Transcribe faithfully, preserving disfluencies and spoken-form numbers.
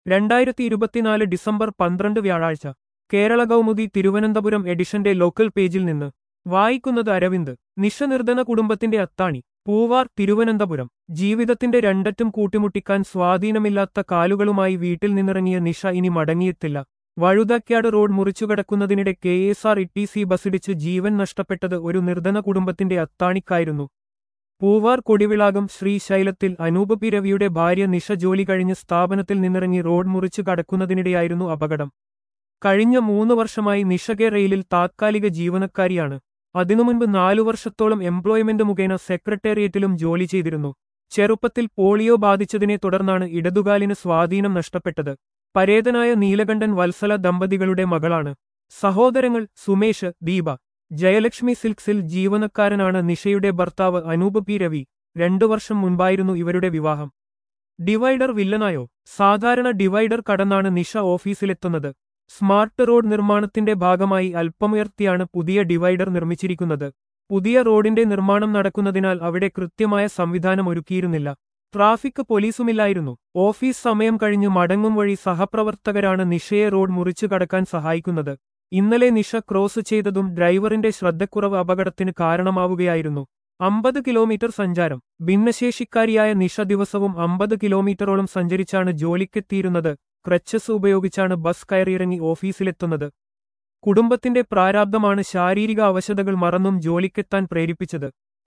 രണ്ടായിരത്തി ഇരുപത്തിനാല് ഡിസംബർ പന്ത്രണ്ട് വ്യാഴാഴ്ച കേരള കൗമുദി തിരുവനന്തപുരം എഡിഷന്റെ ലോക്കൽ പേജിൽ നിന്ന് വായിക്കുന്നത് അരവിന്ദ്. നിശനിർധന കുടുംബത്തിന്റെ അത്താണി. പൂവാർ തിരുവനന്തപുരം. ജീവിതത്തിന്റെ രണ്ടറ്റും കൂട്ടിമുട്ടിക്കാൻ സ്വാധീനമില്ലാത്ത കാലുകളുമായി വീട്ടിൽ നിന്നിറങ്ങിയ നിഷ ഇനി മടങ്ങിയെത്തില്ല. വഴുതക്കാട് റോഡ് മുറിച്ചുകടക്കുന്നതിനിടെ K S R T C ബസ്സിടിച്ച് ജീവൻ നഷ്ടപ്പെട്ടത് ഒരു നിർധന കുടുംബത്തിന്റെ അത്താണിക്കായിരുന്നു. പൂവാർ കൊടിവിളാകം ശ്രീശൈലത്തിൽ അനൂപ് പി രവിയുടെ ഭാര്യ നിഷ ജോലി കഴിഞ്ഞ് സ്ഥാപനത്തിൽ നിന്നിറങ്ങി റോഡ് മുറിച്ചു കടക്കുന്നതിനിടെയായിരുന്നു അപകടം. കഴിഞ്ഞ മൂന്ന് വർഷമായി നിഷ കെ റെയിലിൽ താത്കാലിക ജീവനക്കാരിയാണ്. അതിനു മുൻപ് നാലു വർഷത്തോളം എംപ്ലോയ്മെന്റ് മുഖേന സെക്രട്ടേറിയറ്റിലും ജോലി ചെയ്തിരുന്നു. ചെറുപ്പത്തിൽ പോളിയോ ബാധിച്ചതിനെ തുടർന്നാണ് ഇടതുകാലിന് സ്വാധീനം നഷ്ടപ്പെട്ടത്. പരേതനായ നീലകണ്ഠൻ വത്സല ദമ്പതികളുടെ മകളാണ്. സഹോദരങ്ങൾ സുമേഷ്, ദീപ. ജയലക്ഷ്മി സിൽക്സിൽ ജീവനക്കാരനാണ് നിഷയുടെ ഭർത്താവ് അനൂപ് പി രവി. രണ്ടു വർഷം മുൻപായിരുന്നു ഇവരുടെ വിവാഹം. ഡിവൈഡർ വില്ലനായോ? സാധാരണ ഡിവൈഡർ കടന്നാണ് നിഷ ഓഫീസിലെത്തുന്നത്. സ്മാർട്ട് റോഡ് നിർമ്മാണത്തിന്റെ ഭാഗമായി അല്പമുയർത്തിയാണ് പുതിയ ഡിവൈഡർ നിർമ്മിച്ചിരിക്കുന്നത്. പുതിയ റോഡിന്റെ നിർമ്മാണം നടക്കുന്നതിനാൽ അവിടെ കൃത്യമായ സംവിധാനം ഒരുക്കിയിരുന്നില്ല. ട്രാഫിക് പോലീസുമില്ലായിരുന്നു. ഓഫീസ് സമയം കഴിഞ്ഞ് മടങ്ങും വഴി സഹപ്രവർത്തകരാണ് നിഷയെ റോഡ് മുറിച്ചു കടക്കാൻ സഹായിക്കുന്നത്. ഇന്നലെ നിഷ ക്രോസ് ചെയ്തതും ഡ്രൈവറിന്റെ ശ്രദ്ധക്കുറവ് അപകടത്തിന് കാരണമാവുകയായിരുന്നു. അമ്പത് കിലോമീറ്റർ സഞ്ചാരം. ഭിന്നശേഷിക്കാരിയായ നിഷ ദിവസവും അമ്പത് കിലോമീറ്ററോളം സഞ്ചരിച്ചാണ് ജോലിക്കെത്തിയിരുന്നത്. ക്രച്ചസ് ഉപയോഗിച്ചാണ് ബസ് കയറിയിറങ്ങി ഓഫീസിലെത്തുന്നത്. കുടുംബത്തിന്റെ പ്രാരാബ്ധമാണ് ശാരീരിക അവശതകൾ മറന്നും ജോലിക്കെത്താൻ പ്രേരിപ്പിച്ചത്.